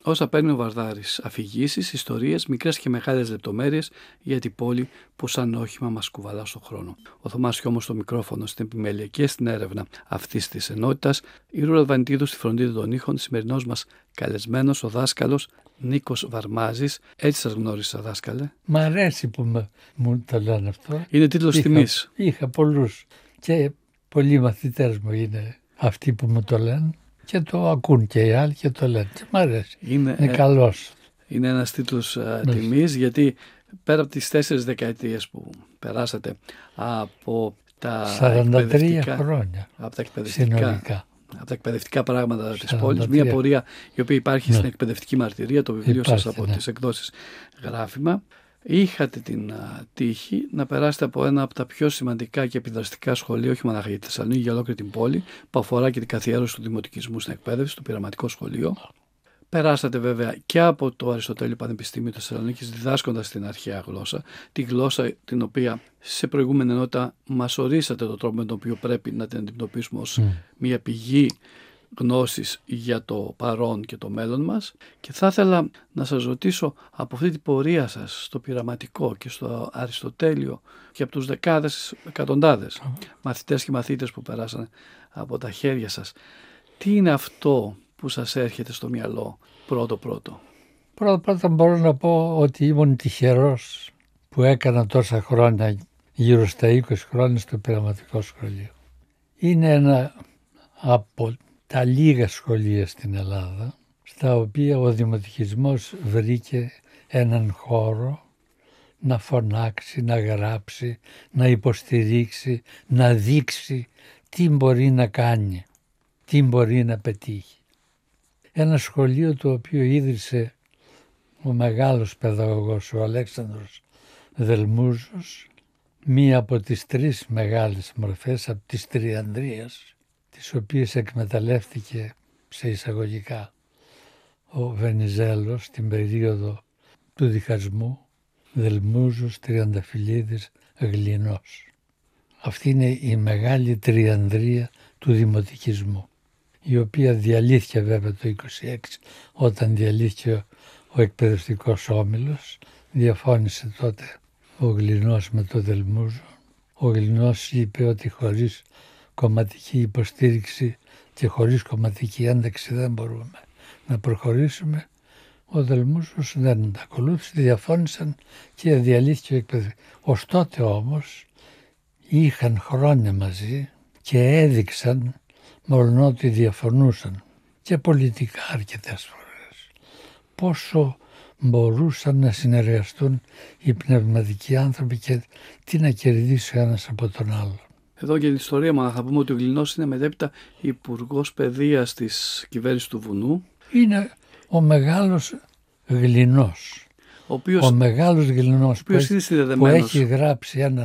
όσα παίρνει ο Βαρδάρης. Αφηγήσεις, ιστορίες, μικρές και μεγάλες λεπτομέρειες για την πόλη που σαν όχημα μας κουβαλά στον χρόνο. Ο Θωμάς όμως στο μικρόφωνο, στην επιμέλεια και στην έρευνα αυτής της ενότητας. Η Ρούλα Βανιτίδου στη φροντίδα των ήχων. Σημερινός μας καλεσμένος, ο δάσκαλος Νίκος Βαρμάζης. Έτσι σας γνώρισα, δάσκαλε. Μ' αρέσει που μου το λένε αυτό. Είναι τίτλος τιμής. Είχα πολλούς και πολλοί μαθητές μου είναι αυτοί που μου το λένε και το ακούν και οι άλλοι και το λένε. Και μ' αρέσει. Είναι καλός. Είναι ένας τίτλος τιμής, γιατί πέρα από τις 4 δεκαετίες που περάσατε από τα 43 χρόνια από τα συνολικά. Από τα εκπαιδευτικά πράγματα της πόλης, μια πορεία η οποία υπάρχει στην εκπαιδευτική μαρτυρία, το βιβλίο σας από τις εκδόσεις Γράφημα. Είχατε την τύχη να περάσετε από ένα από τα πιο σημαντικά και επιδραστικά σχολεία, όχι μόνο για τη Θεσσαλονίκη, για ολόκληρη την πόλη, που αφορά και την καθιέρωση του δημοτικισμού στην εκπαίδευση, το πειραματικό σχολείο. Περάσατε βέβαια και από το Αριστοτέλειο Πανεπιστήμιο της Θεσσαλονίκης, διδάσκοντας την αρχαία γλώσσα, τη γλώσσα την οποία σε προηγούμενη ενότητα μας ορίσατε τον τρόπο με τον οποίο πρέπει να την αντιμετωπίσουμε ως μια πηγή γνώσης για το παρόν και το μέλλον μας. Και θα ήθελα να σας ρωτήσω, από αυτή την πορεία σας στο πειραματικό και στο Αριστοτέλειο και από τους δεκάδες, εκατοντάδες μαθητές και μαθήτες που περάσανε από τα χέρια σας, τι είναι αυτό που σας έρχεται στο μυαλό πρώτο? Πρώτα μπορώ να πω ότι ήμουν τυχερός που έκανα τόσα χρόνια, γύρω στα 20 χρόνια, στο πειραματικό σχολείο. Είναι ένα από τα λίγα σχολεία στην Ελλάδα στα οποία ο δημοτικισμός βρήκε έναν χώρο να φωνάξει, να γράψει, να υποστηρίξει, να δείξει τι μπορεί να κάνει, τι μπορεί να πετύχει. Ένα σχολείο το οποίο ίδρυσε ο μεγάλος παιδαγωγός, ο Αλέξανδρος Δελμούζος, μία από τις 3 μεγάλες μορφές, από τις Τριανδρίας, τις οποίες εκμεταλλεύτηκε σε εισαγωγικά ο Βενιζέλος στην περίοδο του διχασμού, Δελμούζος, Τριανταφυλλίδης, Γλινός. Αυτή είναι η μεγάλη τριανδρία του δημοτικισμού, η οποία διαλύθηκε βέβαια το 1926, όταν διαλύθηκε ο εκπαιδευτικός όμιλος. Διαφώνησε τότε ο Γλινός με το Δελμούζο. Ο Γλινός είπε ότι χωρίς κομματική υποστήριξη και χωρίς κομματική ένταξη δεν μπορούμε να προχωρήσουμε. Ο Δελμούζος δεν τα ακολούθησε, διαφώνησαν και διαλύθηκε ο εκπαιδευτικός. Ως τότε όμως είχαν χρόνια μαζί και έδειξαν, μόλον ότι διαφωνούσαν και πολιτικά αρκετές φορές, πόσο μπορούσαν να συνεργαστούν οι πνευματικοί άνθρωποι και τι να κερδίσει ο ένας από τον άλλο. Εδώ για την ιστορία μας θα πούμε ότι ο Γλινός είναι μετέπειτα υπουργός παιδείας της κυβέρνησης του Βουνού. Είναι ο μεγάλος Γλινός. Ο μεγάλος Γλινός που έχει γράψει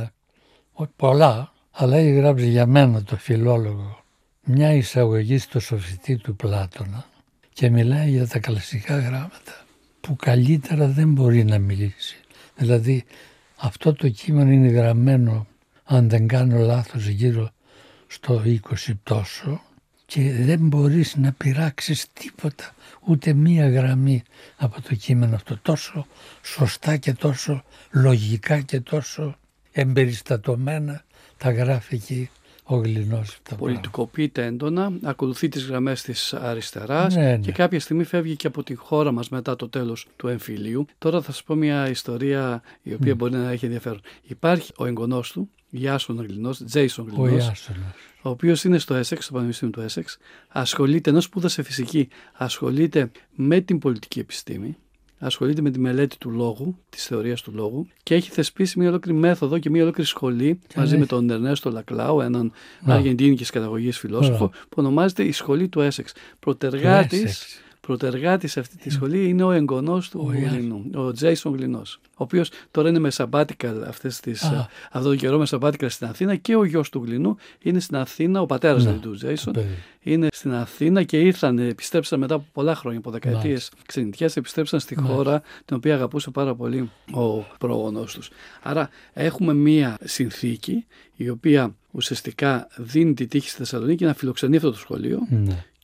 πολλά, αλλά έχει γράψει για μένα το φιλόλογο μια εισαγωγή στο Σοφιστή του Πλάτωνα και μιλάει για τα κλασικά γράμματα που καλύτερα δεν μπορεί να μιλήσει. Δηλαδή αυτό το κείμενο είναι γραμμένο, αν δεν κάνω λάθος, γύρω στο 20 τόσο και δεν μπορείς να πειράξεις τίποτα, ούτε μία γραμμή από το κείμενο αυτό. Τόσο σωστά και τόσο λογικά και τόσο εμπεριστατωμένα τα γράφει εκεί ο Γλινός. Πολιτικοποιείται έντονα, ακολουθεί τις γραμμές της αριστεράς και κάποια στιγμή φεύγει και από τη χώρα μας μετά το τέλος του εμφυλίου. Τώρα θα σας πω μια ιστορία η οποία μπορεί να έχει ενδιαφέρον. Υπάρχει ο εγγονός του, Γιάσον Γλινός, Τζέισον Γλινός, ο οποίος είναι στο Essex, στο Πανεπιστήμιο του Essex, ασχολείται, ενώ σπούδασε φυσική, ασχολείται με την πολιτική επιστήμη, ασχολείται με τη μελέτη του λόγου, της θεωρίας του λόγου και έχει θεσπίσει μια ολόκληρη μέθοδο και μια ολόκληρη σχολή μαζί με τον Ερνέστο Λακλάου, έναν αργεντίνικης καταγωγής φιλόσοφο, που ονομάζεται η Σχολή του Essex. Πρωτεργάτης σε αυτή τη σχολή είναι ο εγγονός του Γλινού, ο Τζέισον Γλινός, ο οποίος τώρα είναι με sabbatical αυτό το καιρό με sabbatical στην Αθήνα, και ο γιος του Γλινού είναι στην Αθήνα, ο πατέρας του Τζέισον είναι στην Αθήνα και επιστρέψαν μετά από πολλά χρόνια, από δεκαετίες ξενιτιάς, επιστρέψαν στη χώρα την οποία αγαπούσε πάρα πολύ ο πρόγονός τους. Άρα έχουμε μία συνθήκη η οποία ουσιαστικά δίνει τη τύχη στη Θεσσαλονίκη να φιλοξενεί αυτό το σχολείο.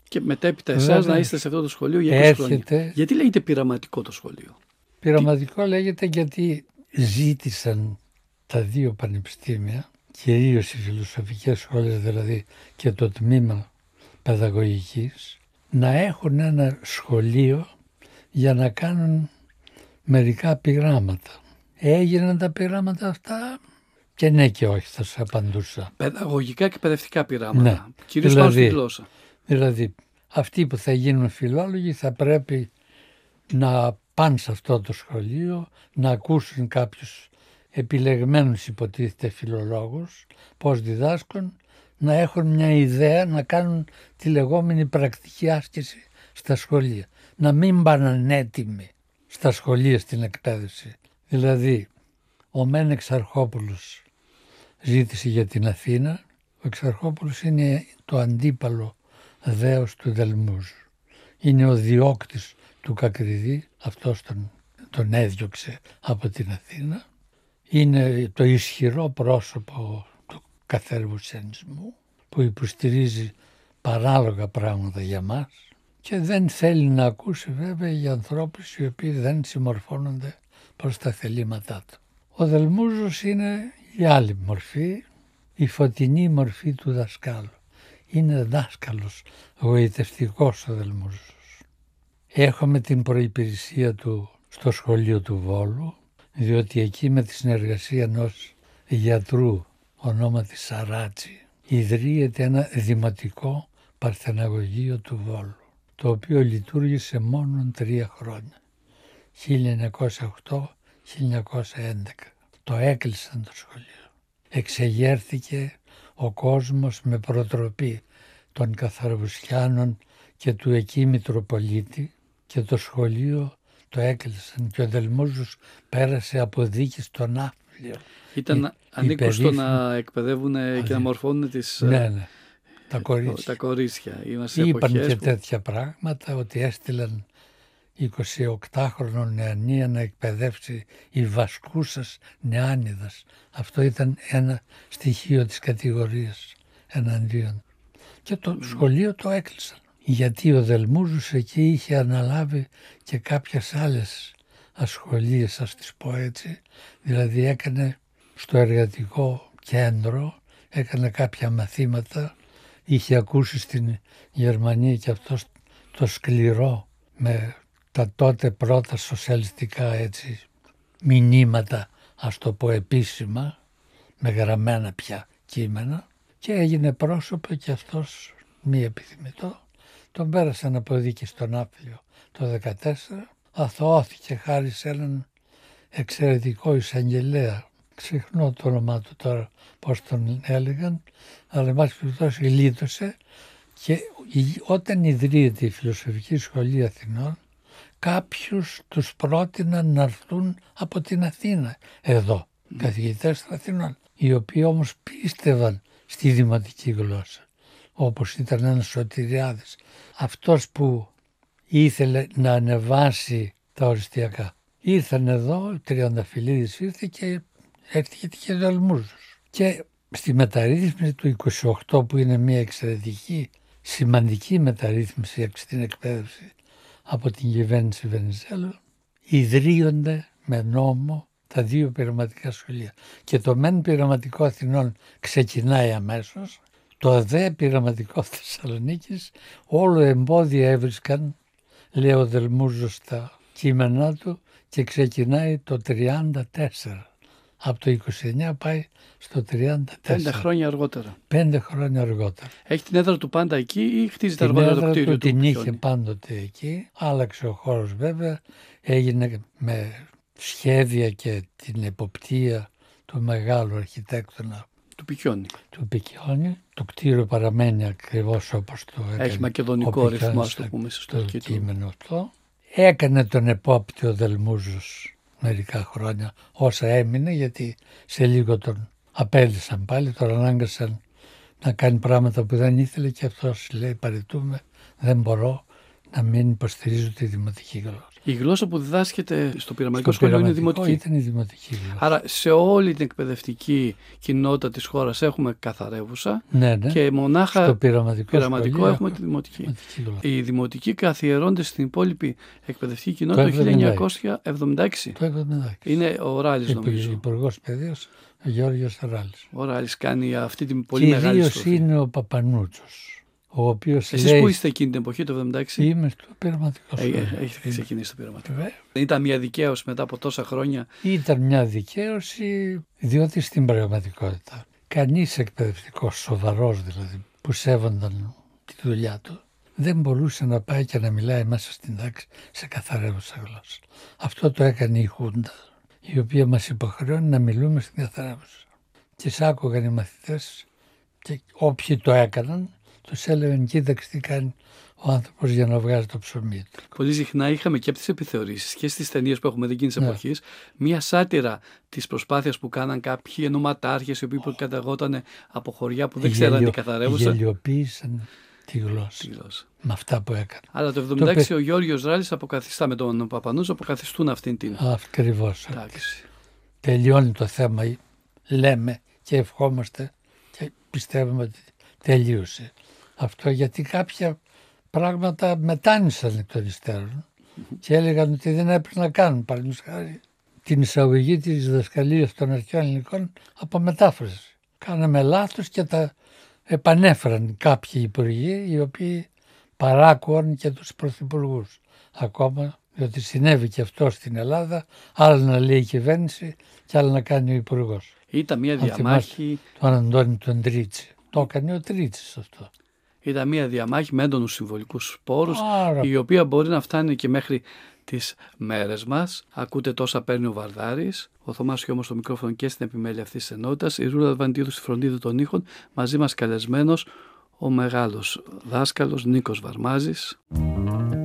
Και μετέπειτα εσάς να είστε σε αυτό το σχολείο για 20 χρόνια. Γιατί λέγεται πειραματικό το σχολείο? Πειραματικό λέγεται γιατί ζήτησαν τα δύο πανεπιστήμια, κυρίως οι φιλοσοφικές σχολές δηλαδή και το τμήμα παιδαγωγικής, να έχουν ένα σχολείο για να κάνουν μερικά πειράματα. Έγιναν τα πειράματα αυτά και ναι και όχι, θα σας απαντούσα. Παιδαγωγικά και παιδευτικά πειράματα, ναι. Κυρίως πάνω στη γλώσσα. Δηλαδή, αυτοί που θα γίνουν φιλόλογοι θα πρέπει να πάνε σε αυτό το σχολείο, να ακούσουν κάποιους επιλεγμένους υποτίθεται φιλολόγους, πώς διδάσκουν, να έχουν μια ιδέα, να κάνουν τη λεγόμενη πρακτική άσκηση στα σχολεία. Να μην πάνε ανέτοιμοι στα σχολεία στην εκπαίδευση. Δηλαδή, ο Μεν Εξαρχόπουλος ζήτησε για την Αθήνα. Ο Εξαρχόπουλος είναι το αντίπαλο δέος του Δελμούζου. Είναι ο διώκτης του Κακριδί, αυτός τον έδιωξε από την Αθήνα. Είναι το ισχυρό πρόσωπο του καθαρβουσιανισμού που υποστηρίζει παράλογα πράγματα για μας και δεν θέλει να ακούσει βέβαια για ανθρώπους οι οποίοι δεν συμμορφώνονται προς τα θελήματά του. Ο Δελμούζος είναι η άλλη μορφή, η φωτεινή μορφή του δασκάλου. Είναι δάσκαλος, γοητευτικός ο Δελμούζος. Έχουμε την προϋπηρεσία του στο σχολείο του Βόλου, διότι εκεί με τη συνεργασία ενός γιατρού ονόματι Σαράτσι ιδρύεται ένα δημοτικό παρθεναγωγείο του Βόλου, το οποίο λειτουργήσε μόνο 3 χρόνια, 1908-1911. Το έκλεισαν το σχολείο. Εξεγέρθηκε ο κόσμος με προτροπή των Καθαρβουσιάνων και του εκεί Μητροπολίτη και το σχολείο το έκλεισαν και ο Δελμούζος πέρασε από δίκη στον Άφλιο. Ήταν ανήκουστο να εκπαιδεύουν και να μορφώνουν τις... Ναι. Τα κορίτσια. Είπαν και τέτοια πράγματα, ότι έστειλαν 28χρονο νεανία να εκπαιδεύσει η Βασκούσας Νεάνιδας. Αυτό ήταν ένα στοιχείο της κατηγορίας εναντίον. Και το σχολείο το έκλεισαν. Γιατί ο Δελμούζος εκεί είχε αναλάβει και κάποιες άλλες ασχολίες, ας τις πω έτσι. Δηλαδή έκανε στο εργατικό κέντρο, έκανε κάποια μαθήματα, είχε ακούσει στην Γερμανία και αυτό το σκληρό με τα τότε πρώτα σοσιαλιστικά έτσι μηνύματα, ας το πω επίσημα, με γραμμένα πια κείμενα και έγινε πρόσωπο και αυτός μη επιθυμητό. Τον πέρασαν από δίκη στον Άφλιο το 2014, αθωώθηκε χάρη σε έναν εξαιρετικό εισαγγελέα. Ξεχνώ το όνομά του τώρα πώς τον έλεγαν, αλλά εν πάση περιπτώσει λύτωσε και όταν ιδρύεται η Φιλοσοφική Σχολή Αθηνών, κάποιους τους πρότειναν να έρθουν από την Αθήνα εδώ, καθηγητές των Αθηνών, οι οποίοι όμως πίστευαν στη δημοτική γλώσσα, όπως ήταν ένας Σωτηριάδης, αυτός που ήθελε να ανεβάσει τα οριστιακά. Ήρθαν εδώ, ο Τριανταφυλλίδης ήρθε και έρχεται και ο Δελμούζος. Και στη μεταρρύθμιση του 28 που είναι μια εξαιρετική, σημαντική μεταρρύθμιση στην εκπαίδευση από την κυβέρνηση Βενιζέλου, ιδρύονται με νόμο τα δύο πειραματικά σχολεία. Και το μεν πειραματικό Αθηνών ξεκινάει αμέσως, το δε πειραματικό Θεσσαλονίκης όλο εμπόδια έβρισκαν, λέει ο Δελμούζος στα κείμενά του, και ξεκινάει το 34. Από το 29 πάει στο 34. 5 χρόνια αργότερα. 5 χρόνια αργότερα. Έχει την έδρα του πάντα εκεί ή χτίζεται αργότερα το κτίριο του? Την είχε πάντοτε εκεί. Άλλαξε ο χώρος βέβαια. Έγινε με σχέδια και την εποπτεία του μεγάλου αρχιτέκτονα του Πικιόνη. Το κτίριο παραμένει ακριβώς όπως το έκανε. Έχει μακεδονικό ρυθμό, ας το πούμε, στο κείμενο αυτό. Έκανε τον επόπτη ο Δελμούζος μερικά χρόνια όσα έμεινε, γιατί σε λίγο τον απέλυσαν πάλι, τον ανάγκασαν να κάνει πράγματα που δεν ήθελε και αυτός λέει παραιτούμε, δεν μπορώ να μην υποστηρίζω τη δημοτική γλώσσα. Η γλώσσα που διδάσκεται στο πειραματικό σχολείο είναι δημοτική. Ήταν η δημοτική γλώσσα. Άρα σε όλη την εκπαιδευτική κοινότητα της χώρας έχουμε καθαρεύουσα, ναι. Και μονάχα στο πειραματικό έχουμε τη δημοτική. Οι δημοτικοί καθιερώνται στην υπόλοιπη εκπαιδευτική κοινότητα το 1976. Είναι ο Ράλης, νομίζω. Υπουργός Παιδείας, ο Γιώργος Ράλης. Ο Ράλης κάνει αυτή την πολύ μεγάλη στροφή. Και είναι ο Παπανούτσος. Εσείς που είστε εκείνη την εποχή, το 1976? Είμαι στο πειραματικό σχολείο. Έχετε ξεκινήσει το πειραματικό. Ήταν μια δικαίωση μετά από τόσα χρόνια? Ήταν μια δικαίωση, διότι στην πραγματικότητα κανείς εκπαιδευτικός, σοβαρός δηλαδή, που σέβονταν τη δουλειά του, δεν μπορούσε να πάει και να μιλάει μέσα στην τάξη σε καθαρεύουσα γλώσσα. Αυτό το έκανε η Χούντα, η οποία μας υποχρεώνει να μιλούμε στην καθαρεύουσα. Τις άκουγαν οι μαθητές και όποιοι το έκαναν, τους έλεγαν κοίταξε τι κάνει ο άνθρωπος για να βγάζει το ψωμί του. Πολύ συχνά είχαμε και από τις επιθεωρήσεις και στις ταινίες που έχουμε δει εκείνης εποχής μία σάτυρα της προσπάθειας που κάναν κάποιοι ενωματάρχες οι οποίοι καταγόταν από χωριά που δεν ξέραν τι καθαρεύουσαν. Γελιοποίησαν τη γλώσσα. Με αυτά που έκαναν. Αλλά το 1976 ο Γιώργος Ράλης αποκαθιστά με τον Παπανούτσο, αποκαθιστούν αυτήν την τάξη. Τελειώνει το θέμα, λέμε και ευχόμαστε και πιστεύουμε ότι τελείωσε. Αυτό γιατί κάποια πράγματα μετάνισαν εκ των υστέρων και έλεγαν ότι δεν έπρεπε να κάνουν, παραδείγματος χάρη, την εισαγωγή της διδασκαλίας των αρχαίων ελληνικών από μετάφραση. Κάναμε λάθος και τα επανέφεραν κάποιοι υπουργοί οι οποίοι παράκουαν και τους πρωθυπουργούς. Ακόμα διότι συνέβη και αυτό στην Ελλάδα, άλλο να λέει η κυβέρνηση και άλλο να κάνει ο υπουργός. Ήταν μια διαμάχη. Τον Αντώνη τον Τρίτσι. Το έκανε ο Τρίτσης αυτό. Ήταν μια διαμάχη με έντονους συμβολικούς πόρους, η οποία μπορεί να φτάνει και μέχρι τις μέρες μας. Ακούτε τόσα παίρνει ο Βαρδάρης, ο Θωμάς Χιώμος στο μικρόφωνο και στην επιμέλεια αυτής της ενότητας, η Ρούλα Βαντίδου στη φροντίδα των ήχων, μαζί μας καλεσμένος ο μεγάλος δάσκαλος Νίκος Βαρμάζης.